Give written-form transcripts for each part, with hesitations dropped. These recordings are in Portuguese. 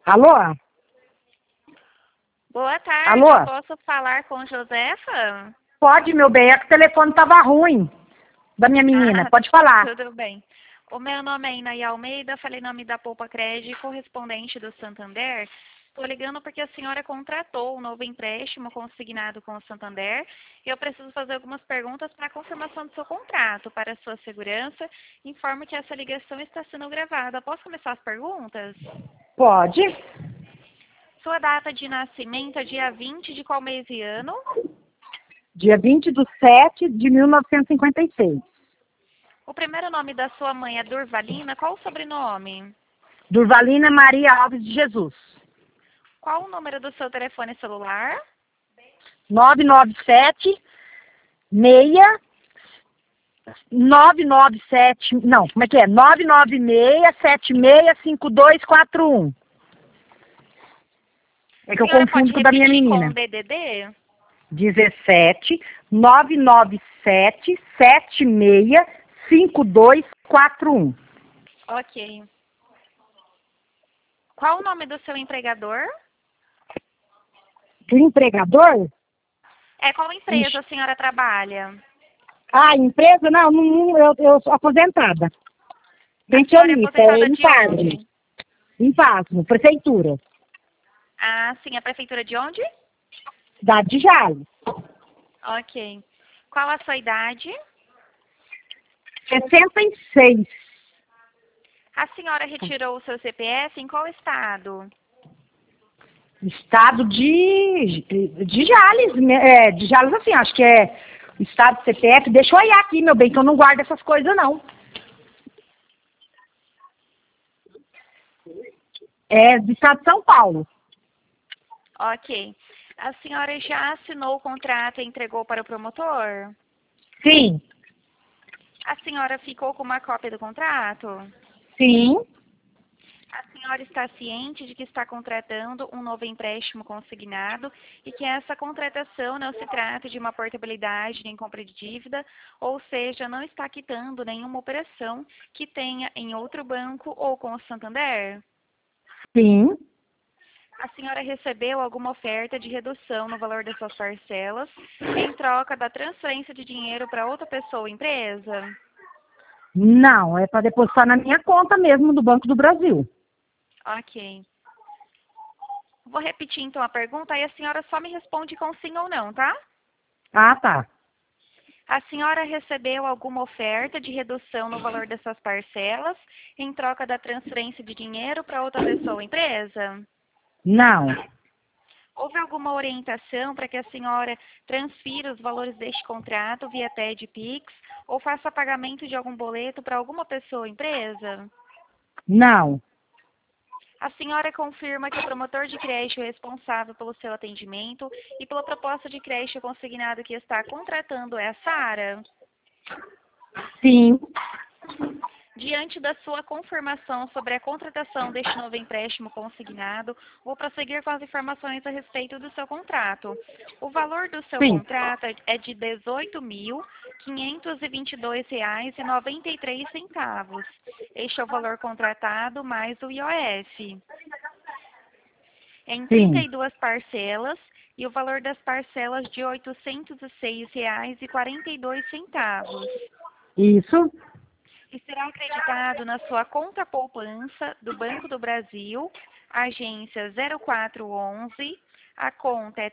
Alô? Boa tarde, Alô? eu posso falar com Josefa? Pode, meu bem, é que o telefone estava ruim da minha menina. Ah, Pode falar. tudo bem. O meu nome é Inaí Almeida, falei nome da Poupa Crédito, correspondente do Santander. Estou ligando porque a senhora contratou um novo empréstimo consignado com o Santander e eu preciso fazer algumas perguntas para a confirmação do seu contrato. Para a sua segurança, informo que essa ligação está sendo gravada. Posso começar as perguntas? Pode. Sua data de nascimento é dia 20 de qual mês e ano? Dia 20/7/1956. O primeiro nome da sua mãe é Durvalina. Qual o sobrenome? Durvalina Maria Alves de Jesus. Qual o número do seu telefone celular? 997 997, não, como é que é? 996765241. É A que eu senhora pode confundo com o da minha repetir com menina. o DDD? 17 997 765241. Ok. Qual o nome do seu empregador? Do empregador? Qual empresa Ixi. a senhora trabalha? Ah, empresa? Não, eu sou aposentada. A senhora é Pensionista, aposentada em de Pasmo. onde? Em Pasmo, prefeitura. Ah, sim, a prefeitura de onde? Cidade de Jales. Ok. Qual a sua idade? 66. A senhora retirou o seu CPF em qual estado? Estado de Jales. De Jales, assim, acho que é o estado do CPF. Deixa eu olhar aqui, meu bem, que eu não guardo essas coisas, não. É do estado de São Paulo. Ok. A senhora já assinou o contrato e entregou para o promotor? Sim. A senhora ficou com uma cópia do contrato? Sim. A senhora está ciente de que está contratando um novo empréstimo consignado e que essa contratação não se trata de uma portabilidade nem compra de dívida, ou seja, não está quitando nenhuma operação que tenha em outro banco ou com o Santander? Sim. A senhora recebeu alguma oferta de redução no valor das suas parcelas em troca da transferência de dinheiro para outra pessoa ou empresa? Não, é para depositar na minha conta mesmo do Banco do Brasil. Ok. Vou repetir então a pergunta e a senhora só me responde com sim ou não, tá? Ah, tá. A senhora recebeu alguma oferta de redução no valor das suas parcelas em troca da transferência de dinheiro para outra pessoa ou empresa? Não. Houve alguma orientação para que a senhora transfira os valores deste contrato via TED Pix ou faça pagamento de algum boleto para alguma pessoa ou empresa? Não. A senhora confirma que o promotor de crédito é responsável pelo seu atendimento e pela proposta de crédito consignado que está contratando é a Sara? Sim. Diante da sua confirmação sobre a contratação deste novo empréstimo consignado, vou prosseguir com as informações a respeito do seu contrato. O valor do seu Sim. contrato é de R$ 18.522,93. Este é o valor contratado mais o IOF. Em Sim. 32 parcelas e o valor das parcelas de R$ 806,42. Isso. E será acreditado na sua conta poupança do Banco do Brasil, agência 0411, a conta é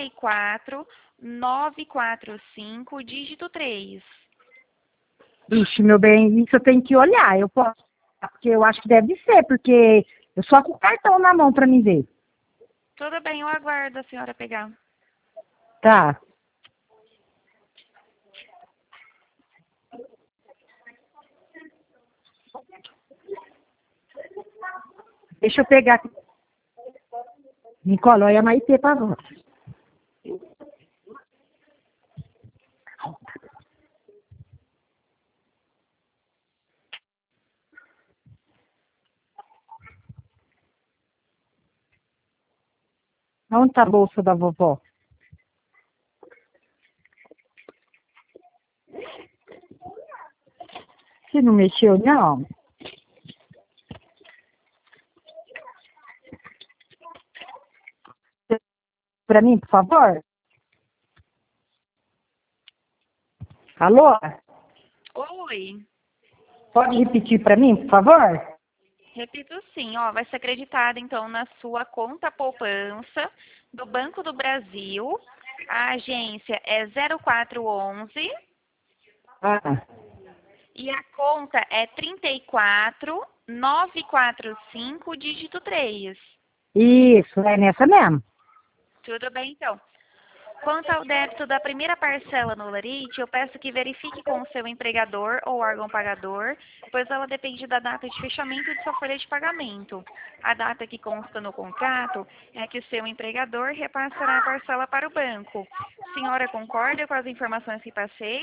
34945, dígito 3. Ixi, meu bem, isso eu tenho que olhar. Eu posso, porque eu acho que deve ser, porque eu só com o cartão na mão para me ver. Tudo bem, eu aguardo a senhora pegar. Tá. Deixa eu pegar aqui. Nicole, olha a Maitê para nós. Onde tá a bolsa da vovó? Você não mexeu, não? para mim, por favor? Alô? Oi. Pode repetir para mim, por favor? Repito sim, ó, vai ser acreditado então na sua conta poupança do Banco do Brasil. A agência é 0411 Ah, e a conta é 34945, dígito 3. isso, é nessa mesmo. Tudo bem então. Quanto ao débito da primeira parcela no Lerite, eu peço que verifique com o seu empregador ou órgão pagador, pois ela depende da data de fechamento de sua folha de pagamento. A data que consta no contrato é que o seu empregador repassará a parcela para o banco. Senhora concorda com as informações que passei?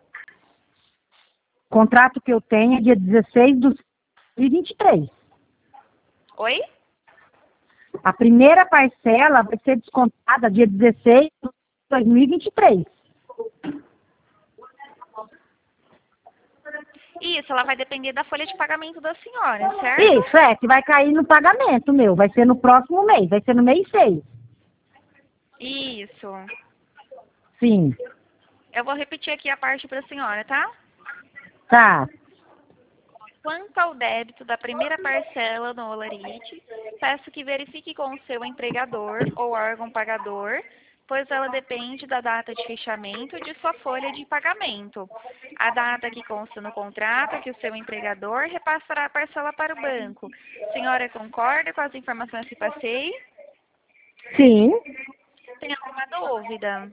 O contrato que eu tenho é dia 16 de 2023. Oi? A primeira parcela vai ser descontada dia 16 de 2023. Isso, ela vai depender da folha de pagamento da senhora, certo? Isso, que vai cair no pagamento meu. Vai ser no próximo mês, vai ser no mês 6. Isso. Sim, Eu vou repetir aqui a parte para a senhora, tá? tá. Quanto ao débito da primeira parcela no Olarite, peço que verifique com o seu empregador ou órgão pagador, pois ela depende da data de fechamento de sua folha de pagamento. A data que consta no contrato é que o seu empregador repassará a parcela para o banco. Senhora concorda com as informações que passei? Sim, Tem alguma dúvida?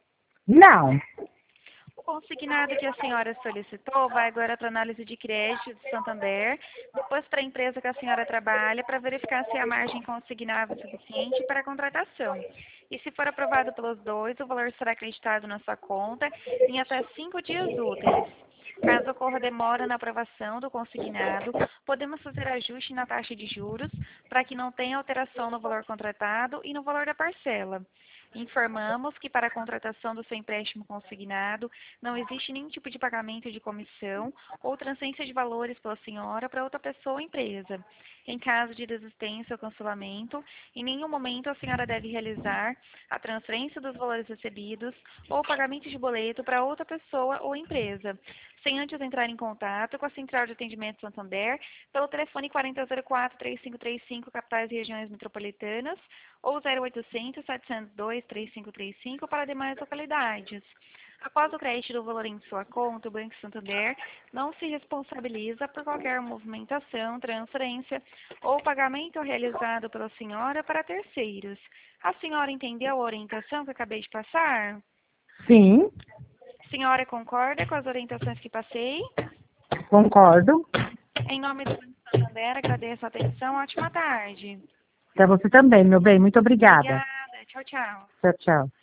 não. O consignado que a senhora solicitou vai agora para análise de crédito do Santander, depois para a empresa que a senhora trabalha, para verificar se a margem consignável é suficiente para a contratação. E se for aprovado pelos dois, o valor será acreditado na sua conta em até 5 dias úteis. Caso ocorra demora na aprovação do consignado, podemos fazer ajuste na taxa de juros para que não tenha alteração no valor contratado e no valor da parcela. Informamos que para a contratação do seu empréstimo consignado não existe nenhum tipo de pagamento de comissão ou transferência de valores pela senhora para outra pessoa ou empresa. Em caso de desistência ou cancelamento, em nenhum momento a senhora deve realizar a transferência dos valores recebidos ou pagamento de boleto para outra pessoa ou empresa, sem antes entrar em contato com a Central de Atendimento Santander pelo telefone 4004-3535, capitais e regiões metropolitanas, ou 0800 702 3535 para demais localidades. Após o crédito do valor em sua conta, o Banco Santander não se responsabiliza por qualquer movimentação, transferência ou pagamento realizado pela senhora para terceiros. A senhora entendeu a orientação que eu acabei de passar? Sim, A senhora concorda com as orientações que passei? concordo. Em nome do Banco Santander, agradeço a atenção. Ótima tarde. Para você também, meu bem. Muito obrigada. Obrigada. Tchau, tchau. Tchau, tchau.